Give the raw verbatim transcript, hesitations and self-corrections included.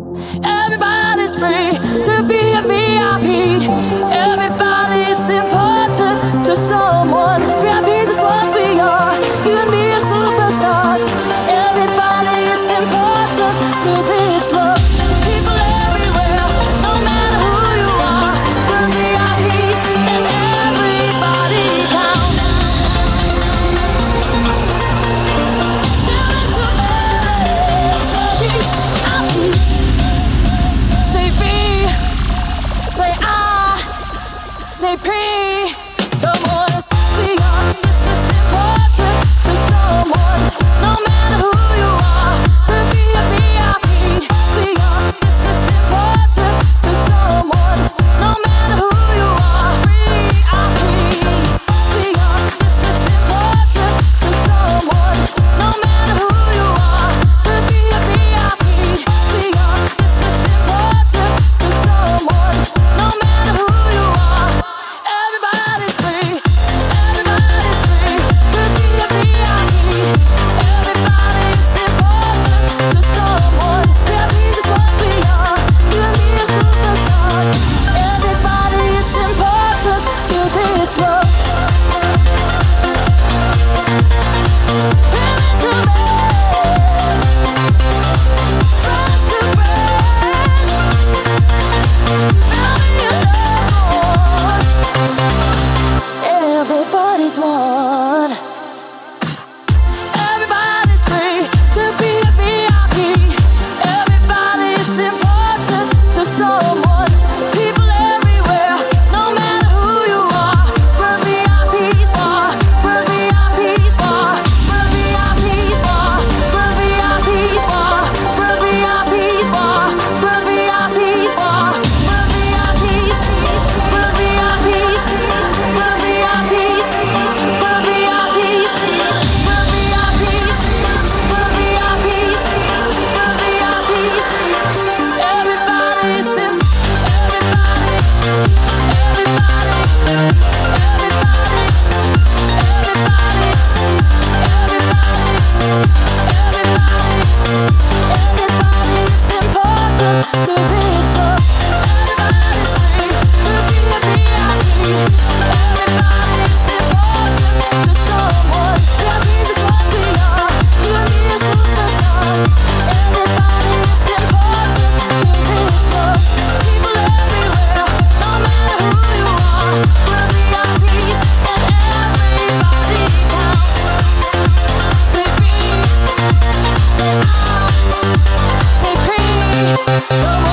Everybody's free to be a V I P. Everybody's important to someone. V I Ps is what we are. You and me are superstars. Everybody is important to this world. People everywhere, no matter who you are. We're V I Ps and everybody counts. Say V, say I, say P. Come on, we are just as important to someone, no matter who you are. To be a V I P, we are just as important to someone, no matter who you are. V I Ps, we are just as important to someone, no matter who you are. To be a V I P, we are just as important to someone, no matter who you are. Everybody's free, everybody's free to be a V I P. Everybody's important to someone. V I Ps is what we are. You and me are superstars. Everybody is important to this world. Women to men, friends to friends. Now you know everybody's one. Everybody's free to be a V I P. Everybody's important to someone. People everywhere, no matter who you are. We're V I Ps are. We're V I Ps are. We're V I Ps are. We're V I Ps are. We're V I Ps are. We're V I Ps are. We're V I Ps. We're V I Ps. We're V I Ps. We're V I Ps. We're V I Ps. We're V I Ps. We're V I Ps. Everybody's in. Everybody. Everybody. Everybody. Everybody. Everybody. Everybody's important to this world. Everybody's free to be a V I P. Everybody's important to someone. V I Ps is what we are. You and me are superstars. Everybody's important to this world. People everywhere, no matter who you are. We're V I Ps and everybody counts. Say V, say I, say P. Come